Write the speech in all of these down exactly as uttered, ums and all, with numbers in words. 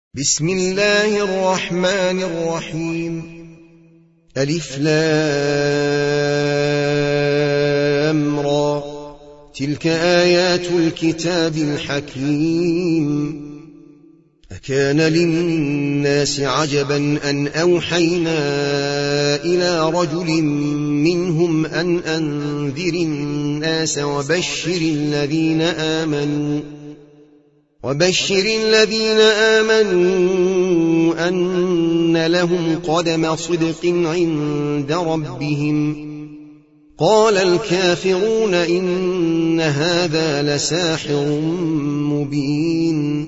بسم الله الرحمن الرحيم. ألف لام را، تلك آيات الكتاب الحكيم. أكان للناس عجبا أن أوحينا إلى رجل منهم أن أنذر الناس وبشر الذين آمنوا وبشر الذين آمنوا أن لهم قدم صدق عند ربهم. قال الكافرون إن هذا لساحر مبين.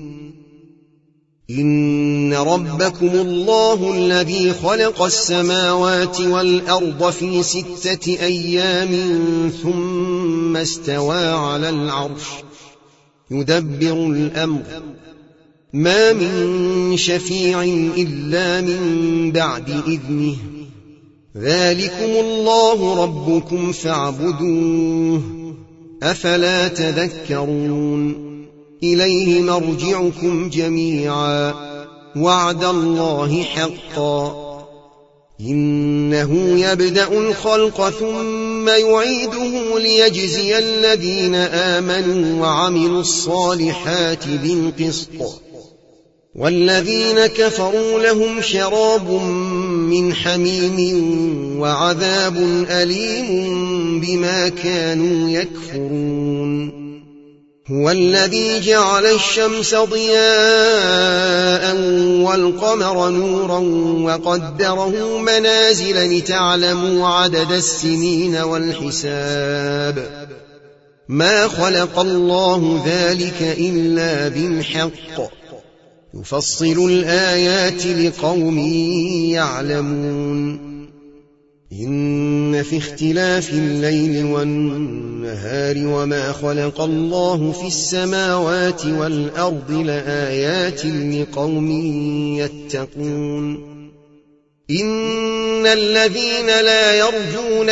إن ربكم الله الذي خلق السماوات والأرض في ستة أيام ثم استوى على العرش يدبر الأمر، ما من شفيع إلا من بعد إذنه. ذلكم الله ربكم فاعبدوه، أفلا تذكرون. إليه مرجعكم جميعا، وعد الله حقا. إنه يبدأ الخلق ثم يعيده ليجزي الذين آمنوا وعملوا الصالحات بالقسط، والذين كفروا لهم شراب من حميم وعذاب أليم بما كانوا يكفرون. هو الذي جعل الشمس ضياء والقمر نورا وقدره منازل لتعلموا عدد السنين والحساب. ما خلق الله ذلك إلا بالحق، يفصل الآيات لقوم يعلمون. إن في اختلاف الليل والنهار وما خلق الله في السماوات والأرض لآيات لقوم يتقون. إن الذين لا يرجون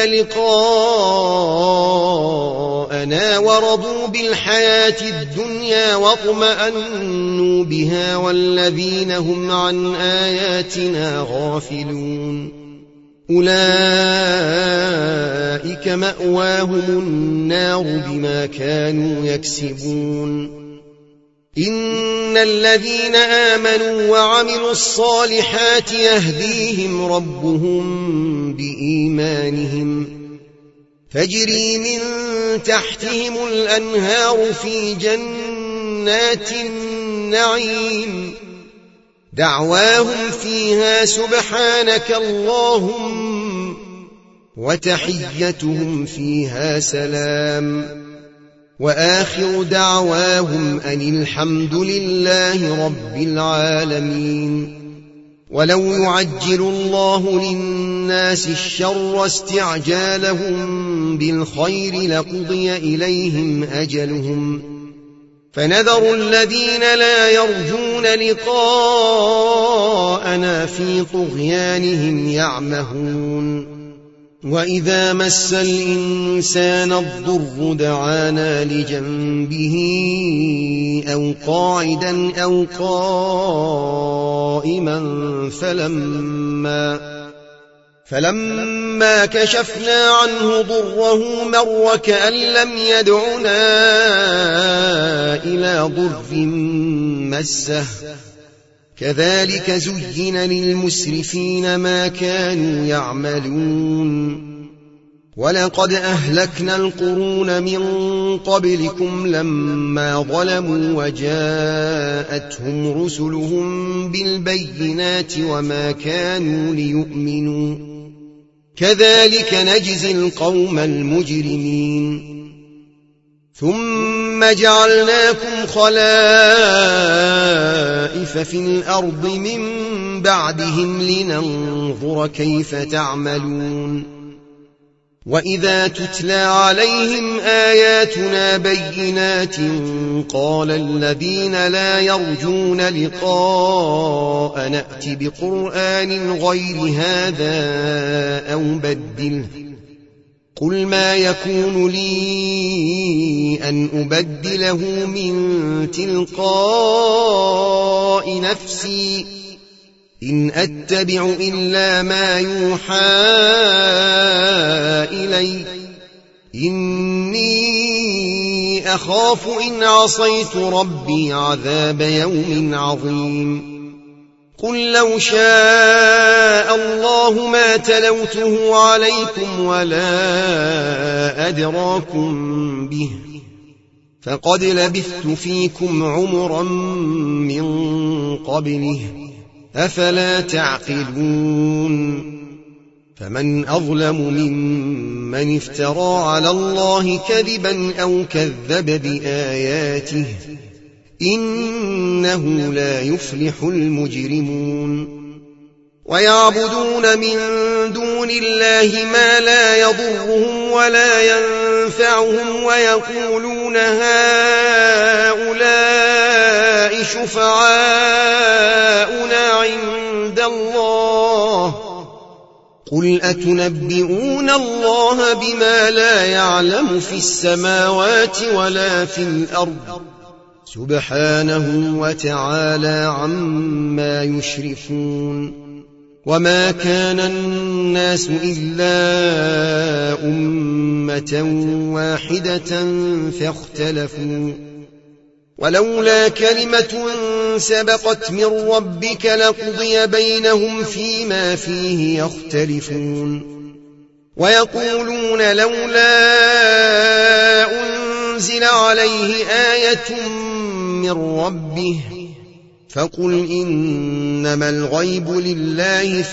لقاءنا ورضوا بالحياة الدنيا واطمأنوا بها والذين هم عن آياتنا غافلون أولئك مأواهم النار بما كانوا يكسبون. إن الذين آمنوا وعملوا الصالحات يهديهم ربهم بإيمانهم، فجري من تحتهم الأنهار في جنات النعيم، دعواهم فيها سبحانك اللهم وتحيتهم فيها سلام، وآخر دعواهم أن الحمد لله رب العالمين. ولو يعجل الله للناس الشر استعجالهم بالخير لقضي إليهم أجلهم، فنذر الذين لا يرجون لقاءنا في طغيانهم يعمهون. وإذا مس الإنسان الضر دعانا لجنبه أو قاعدا أو قائما فلما فلما كشفنا عنه ضره مر كأن لم يدعنا إلى ضر مسه. كذلك زين للمسرفين ما كانوا يعملون. ولقد أهلكنا القرون من قبلكم لما ظلموا وجاءتهم رسلهم بالبينات وما كانوا ليؤمنوا، كذلك نجزي القوم المجرمين. ثم جعلناكم خلائف في الأرض من بعدهم لننظر كيف تعملون. وإذا تتلى عليهم آياتنا بينات قال الذين لا يرجون لقاء نأت بقرآن غير هذا أو بدله قل ما يكون لي أن أبدله من تلقاء نفسي إن أتبع إلا ما يوحى إلي إني أخاف إن عصيت ربي عذاب يوم عظيم قل لو شاء الله ما تلوته عليكم ولا أدراكم به فقد لبثت فيكم عمرا من قبله أفلا تعقلون فمن أظلم ممن افترى على الله كذبا أو كذب بآياته إنه لا يفلح المجرمون ويعبدون من دون الله ما لا يضرهم ولا ينفعهم ويقولون هؤلاء شفعاؤنا عند الله قل أتنبئون الله بما لا يعلم في السماوات ولا في الأرض سبحانه وتعالى عما يشركون وما كان الناس إلا أمة واحدة فاختلفوا ولولا كلمة سبقت من ربك لقضي بينهم فيما فيه يختلفون ويقولون لولا أنزل عليه آية من ربه فقل إنما الغيب لله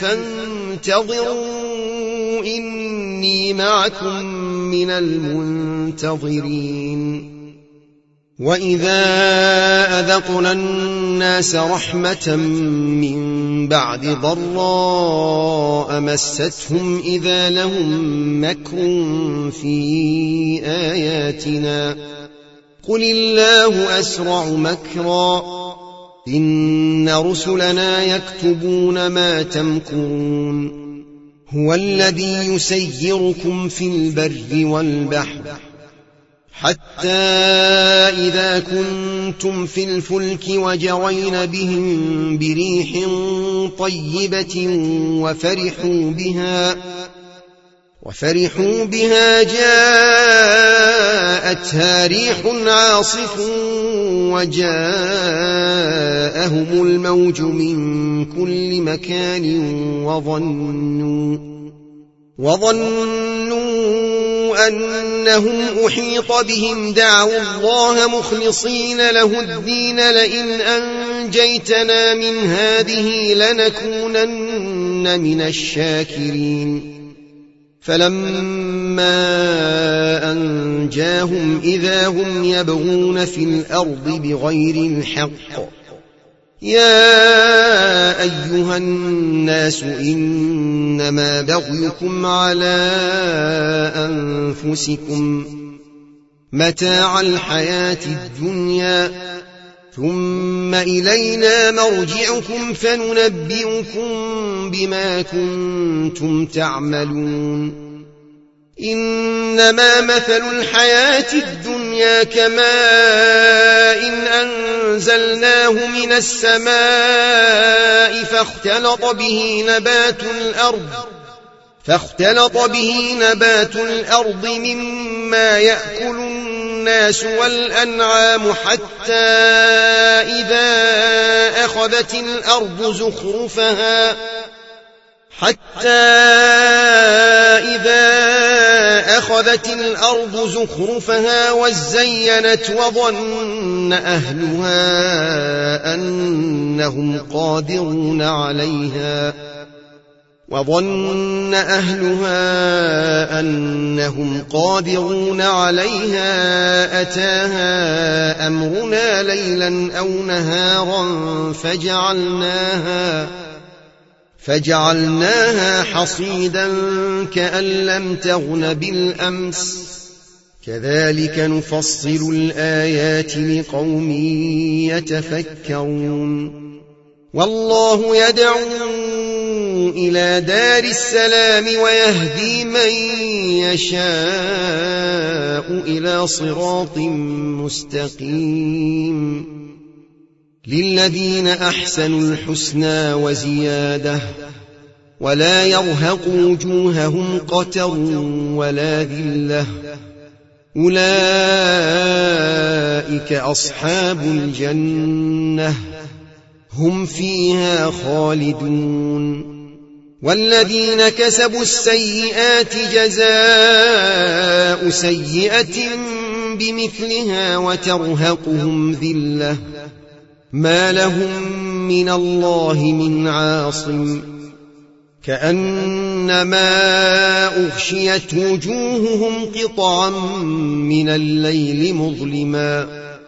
فانتظروا إني معكم من المنتظرين وإذا أذقنا الناس رحمة من بعد ضراء مستهم إذا لهم مكر في آياتنا قل الله أسرع مكرا إن رسلنا يكتبون ما تمكرون هو الذي يسيركم في البر والبحر حتى إذا كنتم في الفلك وجرين بهم بريح طيبة وفرحوا بها وفرحوا بها جاءتها ريح عاصف وجاءهم الموج من كل مكان وظنوا وظنوا أنهم أحيط بهم دعوا الله مخلصين له الدين لئن أنجيتنا من هذه لنكونن من الشاكرين فلما أنجاهم إذا هم يبغون في الأرض بغير الحق يا أيها الناس إنما بغيكم على أنفسكم متاع الحياة الدنيا ثم إلينا مرجعكم فننبئكم بما كنتم تعملون إنما مثل الحياة الدنيا كماء إن أنزلناه من السماء فاختلط به نبات الأرض فاختلط به نبات الأرض مما يأكل الناس والأنعام حتى إذا أخذت الأرض زخرفها حتى إذا أخذت الأرض زخرفها وزينت وظن أهلها أنهم قادرون عليها وظن أهلها أنهم قادرون عليها أتاها أمرنا ليلا أو نهارا فجعلناها فجعلناها حصيدا كأن لم تغن بالأمس كذلك نفصل الآيات لقوم يتفكرون والله يدعو إلى دار السلام ويهدي من يشاء إلى صراط مستقيم للذين أحسنوا الحسنى وزيادة ولا يرهق وجوههم قتر ولا ذلة أولئك أصحاب الجنة هم فيها خالدون والذين كسبوا السيئات جزاء سيئة بمثلها وترهقهم ذلة ما لهم من الله من عاصم كأنما أغشيت وجوههم قطعا من الليل مظلما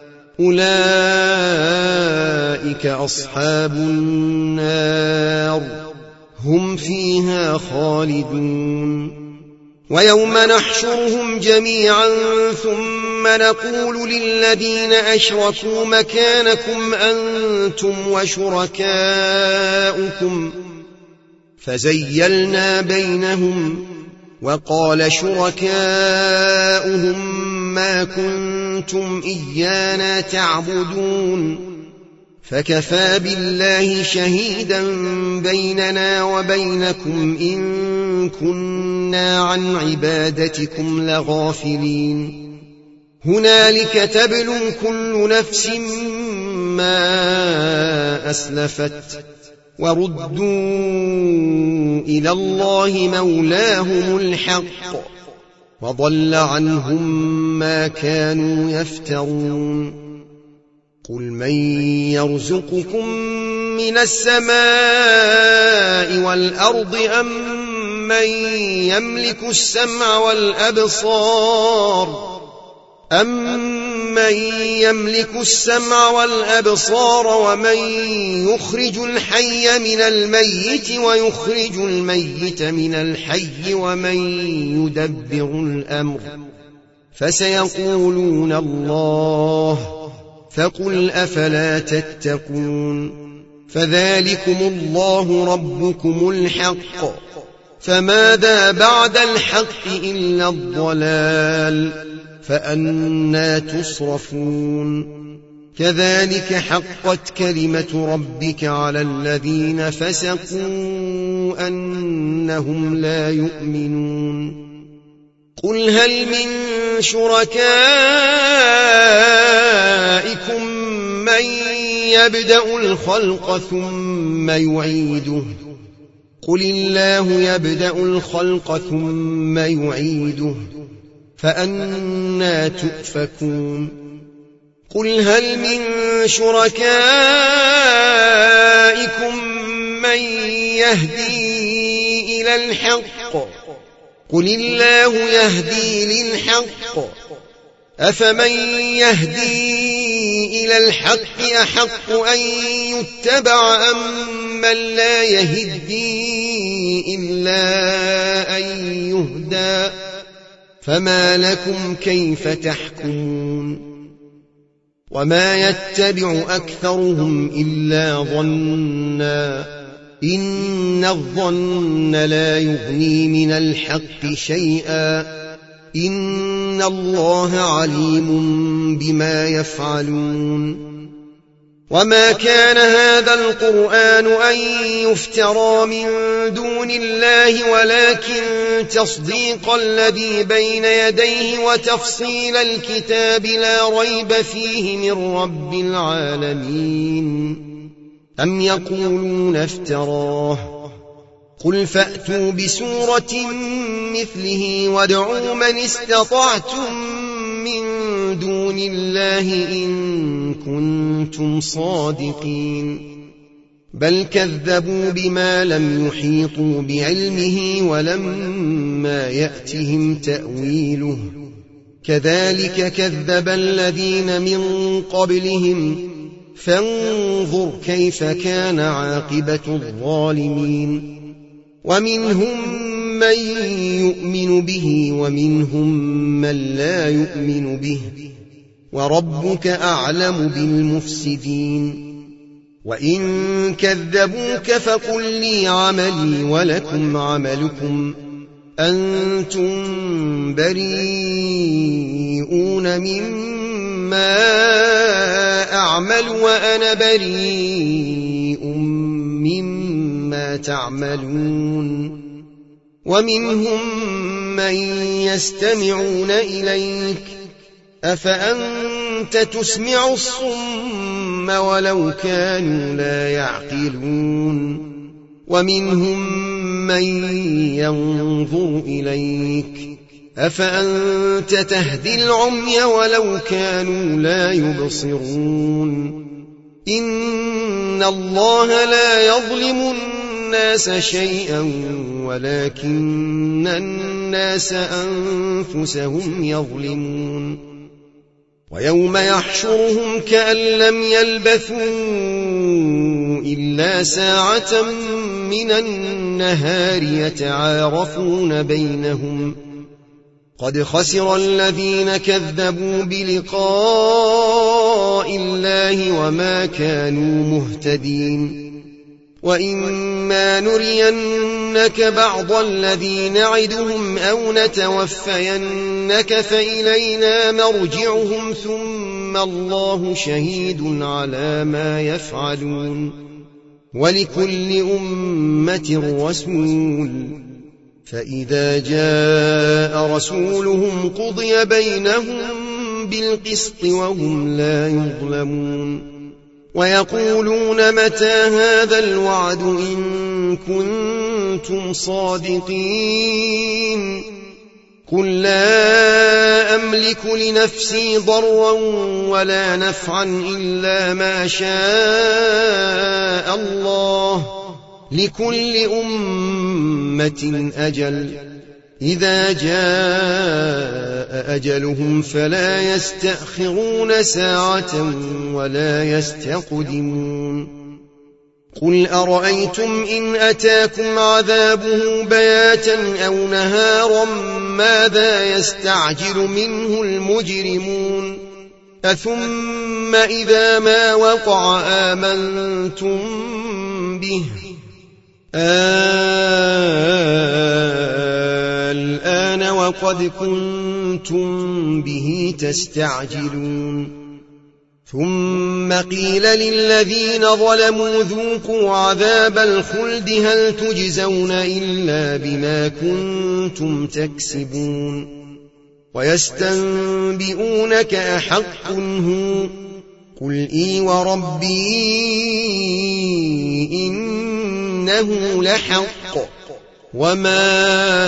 أولئك أصحاب النار هم فيها خالدون ويوم نحشرهم جميعا ثم نقول للذين أشركوا مكانكم أنتم وشركاؤكم فزيلنا بينهم وقال شركاؤهم ما كنتم إيانا تعبدون فكفى بالله شهيدا بيننا وبينكم إن كنا عن عبادتكم لغافلين هنالك تبلو كل نفس ما أسلفت وردوا إلى الله مولاهم الحق وضل عنهم ما كانوا يفترون قل من يرزقكم من السماء والأرض أم من يملك السمع والأبصار أمن يملك السمع والأبصار ومن يخرج الحي من الميت ويخرج الميت من الحي ومن يدبر الأمر فسيقولون الله فقل أفلا تتقون فذلكم الله ربكم الحق فماذا بعد الحق إلا الضلال فأنى تصرفون كذلك حقت كلمة ربك على الذين فسقوا أنهم لا يؤمنون قل هل من شركائكم من يبدأ الخلق ثم يعيده قل الله يبدأ الخلق ثم يعيده فأنى تؤفكون قل هل من شركائكم من يهدي إلى الحق قل الله يهدي للحق أفمن يهدي إلى الحق أحق أن يتبع أم من لا يهدي إلا أن يهدى فما لكم كيف تحكمون وما يتبع أكثرهم إلا ظنا إن الظن لا يغني من الحق شيئا إن الله عليم بما يفعلون وما كان هذا القرآن أن يفترى من دون الله ولكن تصديق الذي بين يديه وتفصيل الكتاب لا ريب فيه من رب العالمين أم يقولون افتراه قل فأتوا بسورة مثله وادعوا من استطعتم من دون الله إن كنتم صادقين بل كذبوا بما لم يحيطوا بعلمه ولما يأتهم تأويله كذلك كذب الذين من قبلهم فانظر كيف كان عاقبة الظالمين ومنهم من يؤمن به ومنهم من لا يؤمن به وربك أعلم بالمفسدين وإن كذبوك فقل لي عملي ولكم عملكم أنتم بريئون مما أعمل وأنا بريء مما تعملون ومنهم من يستمعون إليك أفأنت تسمع الصم ولو كانوا لا يعقلون ومنهم من ينظر إليك أفأنت تهدي العمي ولو كانوا لا يبصرون إن الله لا يظلم الناس شيئا ولكن الناس أنفسهم يظلمون ويوم يحشرهم كأن لم يلبثوا إلا ساعة من النهار يتعارفون بينهم قد خسر الذين كذبوا بلقاء الله وما كانوا مهتدين وإما نرينك بعض الذي نعدهم أو نتوفينك فإلينا مرجعهم ثم الله شهيد على ما يفعلون ولكل أمة رسول فإذا جاء رسولهم قضي بينهم بالقسط وهم لا يظلمون ويقولون متى هذا الوعد إن كنتم صادقين قل لا أملك لنفسي ضرا ولا نفعا إلا ما شاء الله لكل أمة أجل إذا جاء أجلهم فلا يستأخرون ساعة ولا يستقدمون قل أرأيتم إن أتاكم عذابه بياتا أو نهارا ماذا يستعجل منه المجرمون أثم إذا ما وقع آمنتم به الآن وقد كنتم به تستعجلون ثم قيل للذين ظلموا ذوقوا عذاب الخلد هل تجزون إلا بما كنتم تكسبون ويستنبئونك أحق هو قل إي وربي إنه لحق وما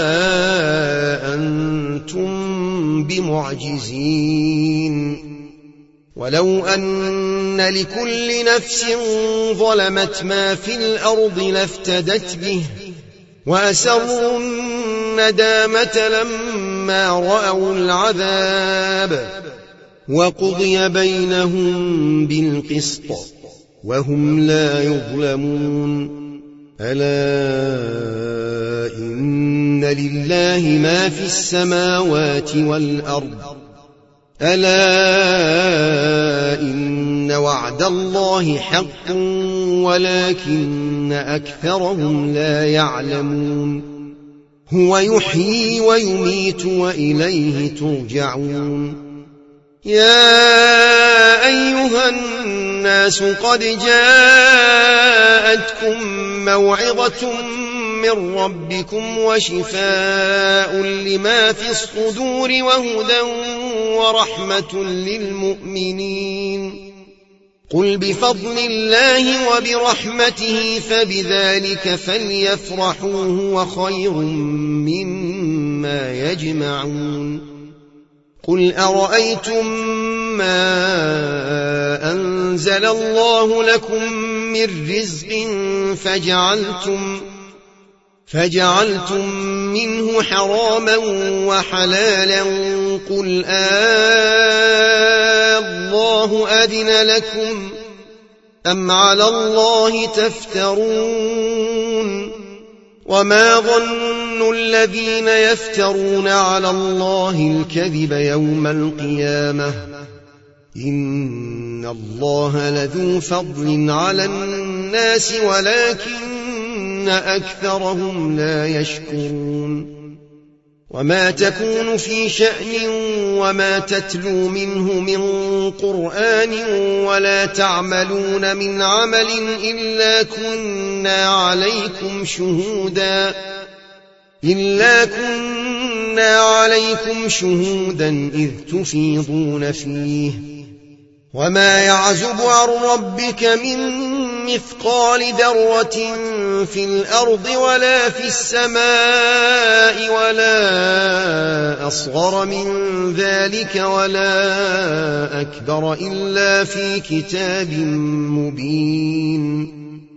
أنتم بمعجزين ولو أن لكل نفس ظلمت ما في الأرض لافتدت به وأسروا الندامة لما رأوا العذاب وقضي بينهم بالقسط وهم لا يظلمون ألا إن لله ما في السماوات والأرض ألا إن وعد الله حق ولكن أكثرهم لا يعلمون هو يحيي ويميت وإليه ترجعون يا أيها الناس قد جاءتكم موعظة من ربكم وشفاء لما في الصدور وهدى ورحمة للمؤمنين قل بفضل الله وبرحمته فبذلك فليفرحوا هو خير مما يجمعون قل أرأيتم ما أنزل الله لكم من رزق فجعلتم فجعلتم منه حراما وحلالا قل آه الله أذن لكم أم على الله تفترون وما ظن الذين يفترون على الله الكذب يوم القيامة إن الله لذو فضل على الناس ولكن أكثرهم لا يشكرون وما تكون في شأن وما تتلو منه من قرآن ولا تعملون من عمل إلا كنا عليكم شهودا إلا كنا عليكم شهودا إذ تفيضون فيه وما يعزب عن ربك من مثقال ذرة في الأرض ولا في السماء ولا أصغر من ذلك ولا أكبر إلا في كتاب مبين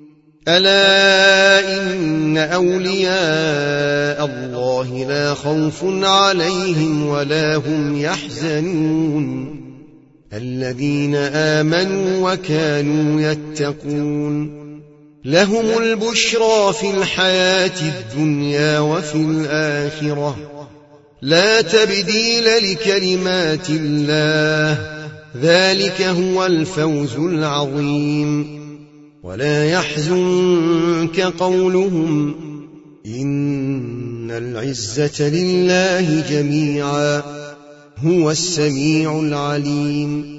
ألا إن أولياء الله لا خوف عليهم ولا هم يحزنون الذين آمنوا وكانوا يتقون لهم البشرى في الحياة الدنيا وفي الآخرة لا تبديل لكلمات الله ذلك هو الفوز العظيم ولا يحزنك قولهم إن العزة لله جميعا هو السميع العليم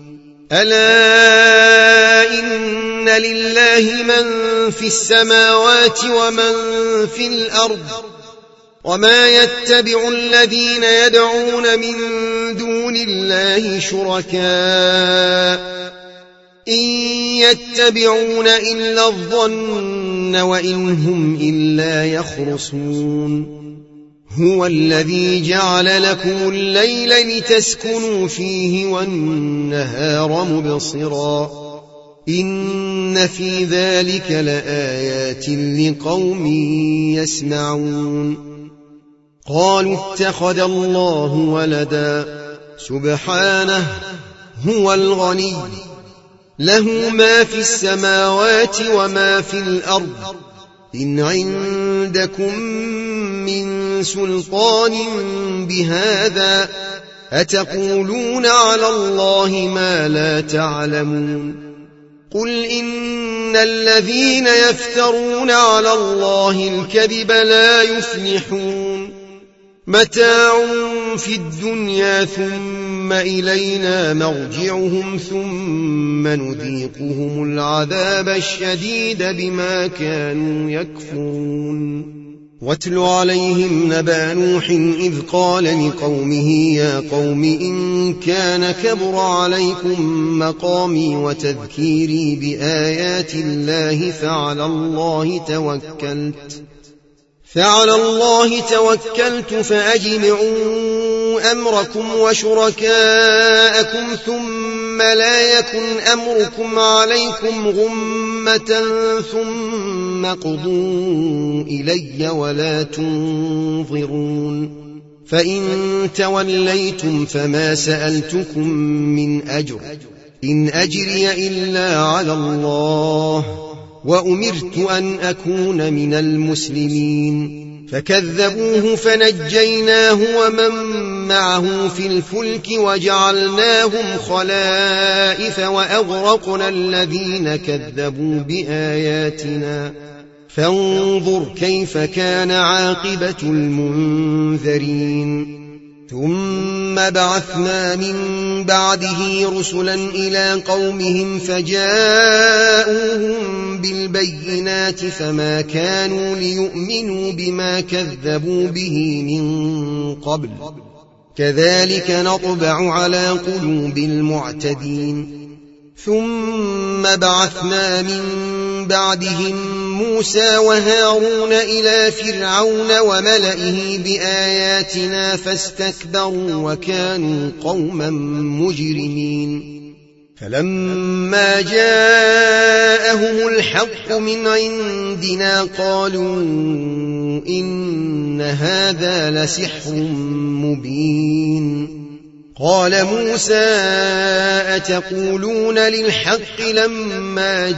ألا إن لله من في السماوات ومن في الأرض وما يتبع الذين يدعون من دون الله شركاء إن يتبعون إلا الظن وإن هم إلا يخرصون هو الذي جعل لكم الليل لتسكنوا فيه والنهار مبصرا إن في ذلك لآيات لقوم يسمعون قالوا اتخذ الله ولدا سبحانه هو الغني له ما في السماوات وما في الأرض إن عندكم من سلطان بهذا أتقولون على الله ما لا تعلمون قل إن الذين يفترون على الله الكذب لا يفلحون متاع في الدنيا ثم إلينا مرجعهم ثم نذيقهم العذاب الشديد بما كانوا يكفرون واتل عليهم نبأ نوح إذ قال لقومه يا قوم إن كان كبر عليكم مقامي وتذكيري بآيات الله فعلى الله توكلت فعلى الله توكلت فأجمعوا أمركم وشركاءكم ثم لا يكن أمركم عليكم غمة ثم قضوا إلي ولا تنظرون فإن توليتم فما سألتكم من أجر إن أجري إلا على الله وأمرت أن أكون من المسلمين فكذبوه فنجيناه ومن معه في الفلك وجعلناهم خلائف وأغرقنا الذين كذبوا بآياتنا فانظر كيف كان عاقبة المنذرين ثم بعثنا من بعده رسلا إلى قومهم فجاءوهم بالبينات فما كانوا ليؤمنوا بما كذبوا به من قبل كذلك نطبع على قلوب المعتدين ثم بعثنا من بعدهم موسى وهارون إلى فرعون وملئه بآياتنا فاستكبروا وكانوا قوما مجرمين فلما جاءهم الحق من عندنا قالوا إن هذا لسحر مبين قال موسى أتقولون للحق لما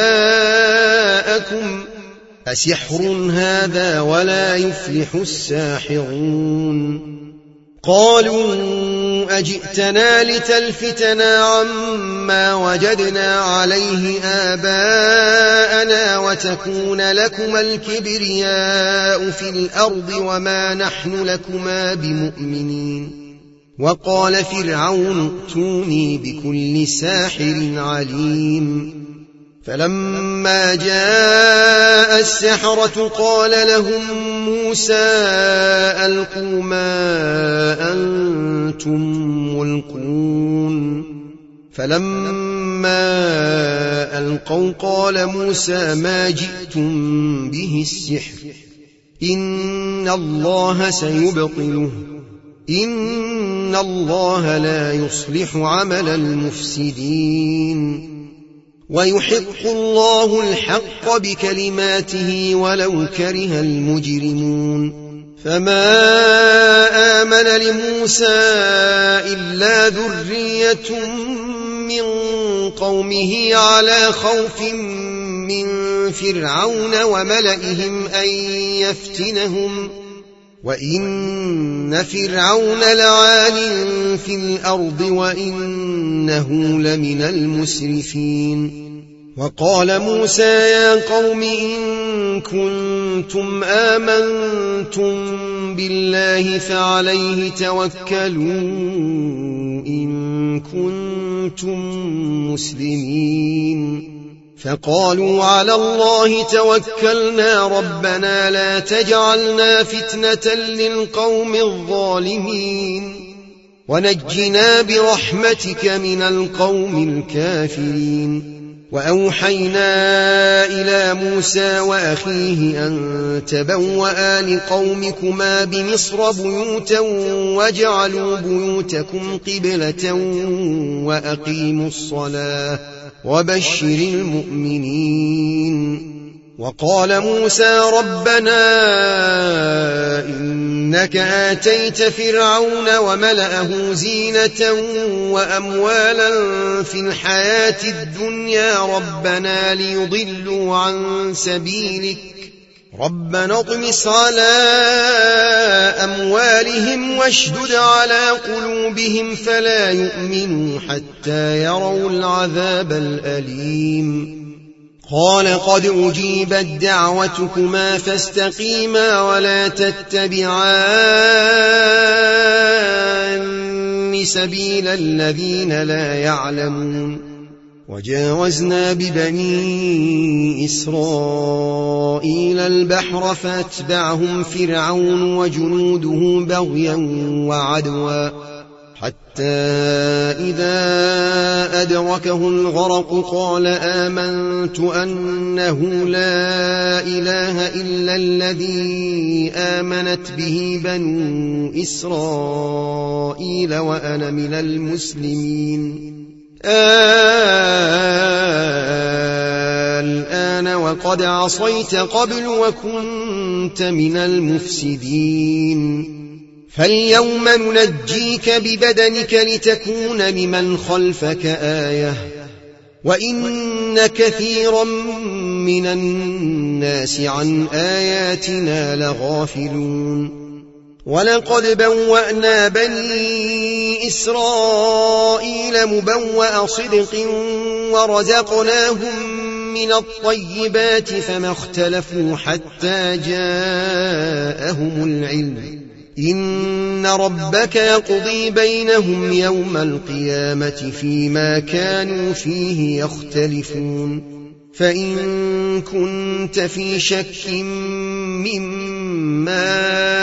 جاءكم أسحر هذا ولا يفلح الساحرون قالوا أجئتنا لتلفتنا عما وجدنا عليه آباءنا وتكون لكما الكبرياء في الأرض وما نحن لكما بمؤمنين. وقال فرعون ائتوني بكل ساحر عليم. فلما جاء السحرة قال لهم موسى ألقوا ما أنتم ملقون. فلما ألقوا قال موسى ما جئتم به السحر إن الله سيبطله إن الله لا يصلح عمل المفسدين ويحق الله الحق بكلماته ولو كره المجرمون. فما آمن لموسى إلا ذرية من قومه على خوف من فرعون وملئهم أن يفتنهم وإن فرعون لعال في الأرض وإنه لمن المسرفين. وقال موسى يا قوم إن كنتم آمنتم بالله فعليه توكلوا إن كنتم مسلمين. فقالوا على الله توكلنا ربنا لا تجعلنا فتنة للقوم الظالمين ونجنا برحمتك من القوم الكافرين. وأوحينا إلى موسى وأخيه أن تبوأ لقومكما بمصر بيوتا واجعلوا بيوتكم قبلة وأقيموا الصلاة وبشر المؤمنين. وقال موسى ربنا إنك آتيت فرعون وملأه زينة وأموالا في الحياة الدنيا ربنا ليضلوا عن سبيلك ربنا اطمس على أموالهم واشدد على قلوبهم فلا يؤمنوا حتى يروا العذاب الأليم. قال قد أجيبت دعوتكما فاستقيما ولا تتبعان سبيل الذين لا يعلمون. وجاوزنا ببني إسرائيل البحر فأتبعهم فرعون وجنوده بغيا وعدوا حتى إذا أدركه الغرق قال آمنت أنه لا إله إلا الذي آمنت به بنو إسرائيل وأنا من المسلمين. الآن وقد عصيت قبل وكنت من المفسدين. فاليوم ننجيك ببدنك لتكون لمن خلفك آية وإن كثيرا من الناس عن آياتنا لغافلون. ولقد بوأنا بني إسرائيل مبوأ صدق ورزقناهم من الطيبات فما اختلفوا حتى جاءهم العلم إن ربك يقضي بينهم يوم القيامة فيما كانوا فيه يختلفون. فإن كنت في شك مما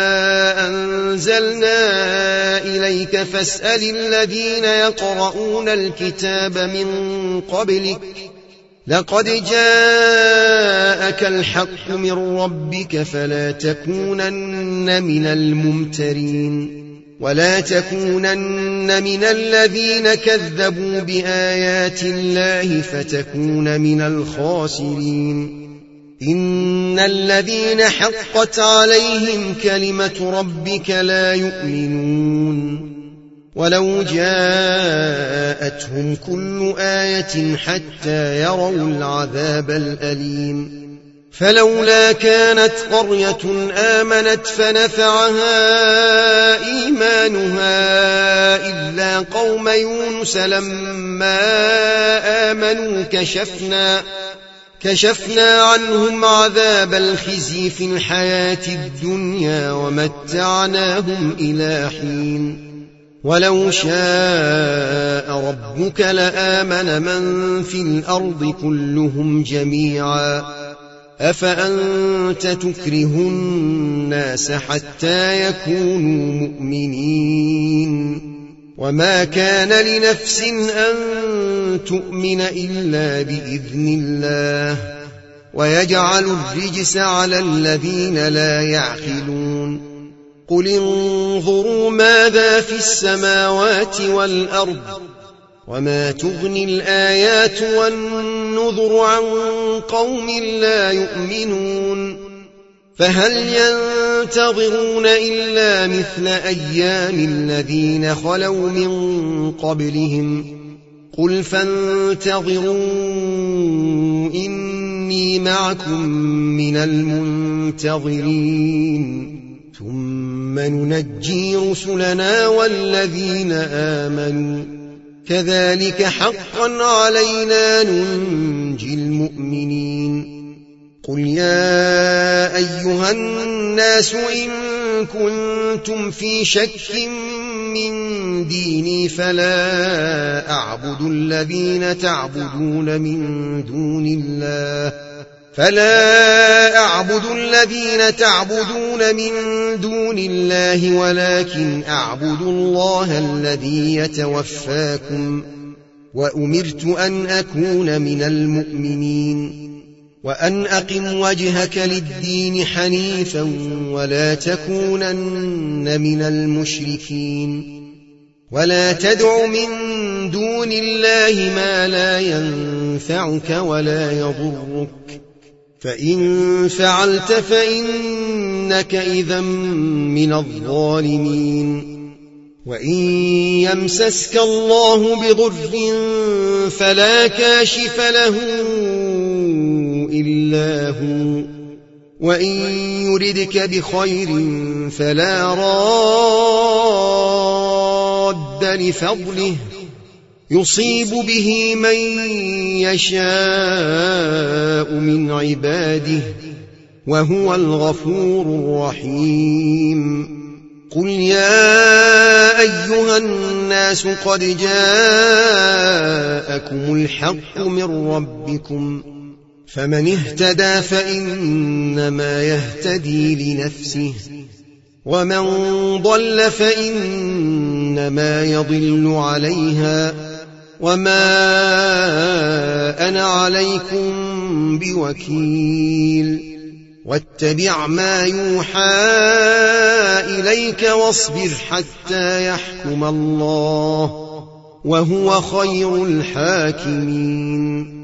أنزلنا إليك فاسأل الذين يقرؤون الكتاب من قبلك لقد جاءك الحق من ربك فلا تكونن من الممترين ولا تكونن من الذين كذبوا بآيات الله فتكون من الخاسرين. إن الذين حقت عليهم كلمة ربك لا يؤمنون ولو جاءتهم كل آية حتى يروا العذاب الأليم. فلولا كانت قرية آمنت فنفعها إيمانها إلا قوم يونس لما آمنوا كشفنا كشفنا عنهم عذاب الخزي في الحياة الدنيا ومتعناهم إلى حين ولو شاء ربك لآمن من في الأرض كلهم جميعا أفأنت تكره الناس حتى يكونوا مؤمنين وما كان لنفس أن تؤمن إلا بإذن الله ويجعل الرجس على الذين لا يعقلون قل انظروا ماذا في السماوات والأرض وما تغني الآيات والنذر عن قوم لا يؤمنون فهل ينتظرون إلا مثل أيام الذين خلوا من قبلهم قل فانتظروا إني معكم من المنتظرين ثم ننجي رسلنا والذين آمنوا كذلك حقا علينا ننجي المؤمنين قل يا أيها الناس إن كنتم في شك من ديني فلا أعبد الذين تعبدون من دون الله فلا أعبد الذين تعبدون من دون الله ولكن أعبد الله الذي يتوفاكم وأمرت أن أكون من المؤمنين وأن أقم وجهك للدين حنيفا ولا تكونن من المشركين ولا تدع من دون الله ما لا ينفعك ولا يضرك فإن فعلت فإنك إذا من الظالمين وإن يمسسك الله بضر فلا كاشف له إلا هو وإن يردك بخير فلا راد لفضله يصيب به من يشاء من عباده وهو الغفور الرحيم قل يا أيها الناس قد جاءكم الحق من ربكم فمن اهتدى فإنما يهتدي لنفسه ومن ضل فإنما يضل عليها وما أنا عليكم بوكيل واتبع ما يوحى إليك واصبر حتى يحكم الله وهو خير الحاكمين